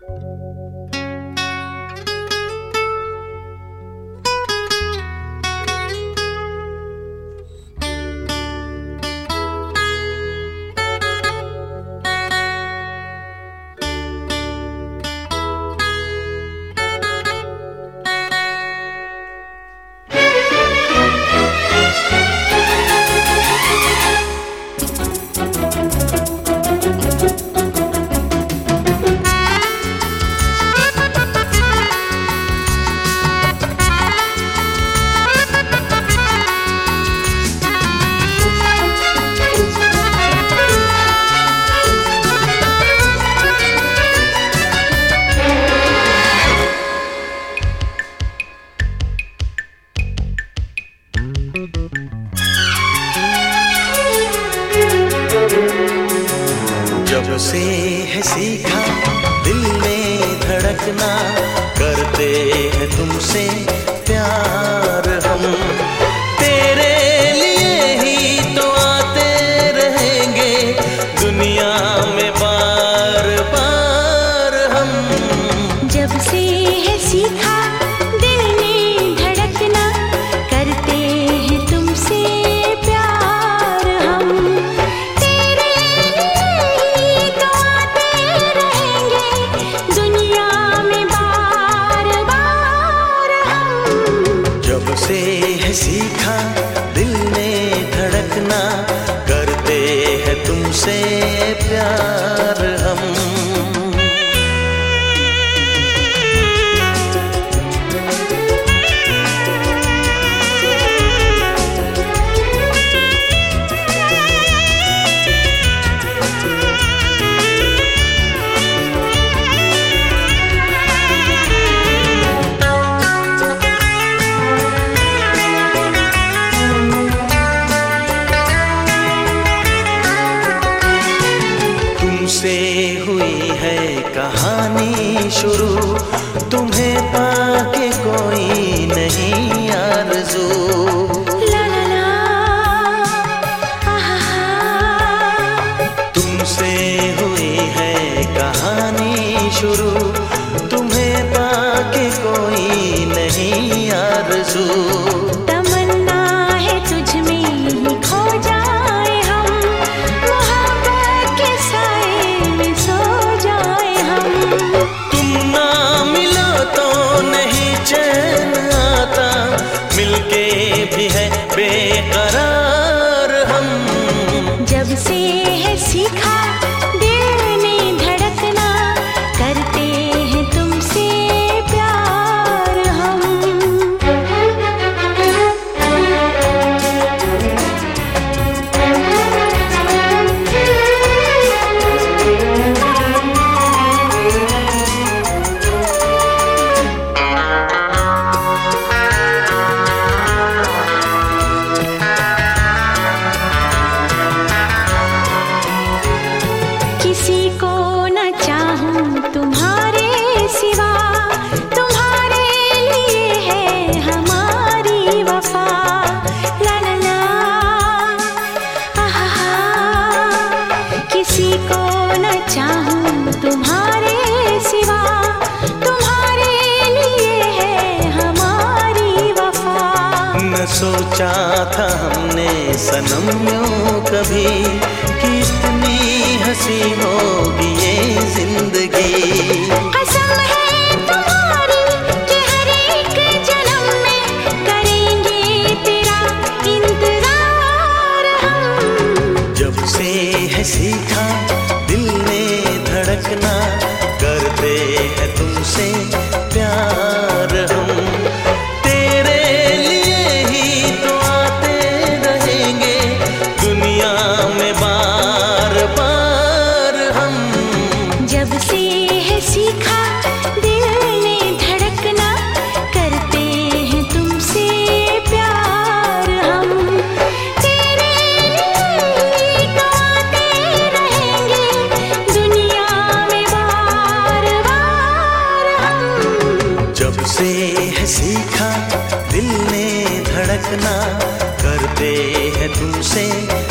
जब से है सीखा दिल में धड़कना, करते हैं तुमसे प्यार हम। तेरे लिए ही तो आते रहेंगे दुनिया में बार बार हम। जब से है सीखा दिल में धड़कना, करते हैं तुमसे प्यार हम। तेरे लिए तो आते रहेंगे दुनिया में बार बार हम। जब से है सीखा दिल में धड़कना, करते हैं तुमसे प्यार हम। तुमसे हुई है कहानी शुरू, तुम्हें पाके कोई नहीं आरज़ू। ला ला ला, आहा। तुमसे हुई है कहानी शुरू, तुम्हें पाके कोई नहीं आरज़ू। तमन्ना है तुझ में ही खो जाए हम, मोहब्बत के साए में सो जाए हम। तुम ना मिलो तो नहीं चैन आता, मिलके भी है बेकरार हम। जब से है सीखा दिल में धड़कना, करते हैं तुमसे प्यार हम। किसी को न चाहूं तुम्हारे सिवा, तुम्हारे लिए है हमारी वफा। ला ला ला, आहा। किसी को न चाहूं तुम्हारे सिवा, तुम्हारे लिए है हमारी वफा। न सोचा था हमने सनम यूं कभी, कि इतनी हंसी होगी ये जिंदगी। कसम है तुम्हारी कि हर एक जन्म में करेंगे तेरा इंतजार हम। जब से है सीखा दिल में धड़कना, करते हैं तुमसे प्यार हम। तेरे लिए ही तो आते रहेंगे दुनिया में बार बार हम। जब से है सीखा दिल में धड़कना, करते हैं तुमसे प्यार हम। तेरे लिए तो आते रहेंगे दुनिया में बार बार हम। जब से है सीखा दिल में धड़कना, करते हैं तुमसे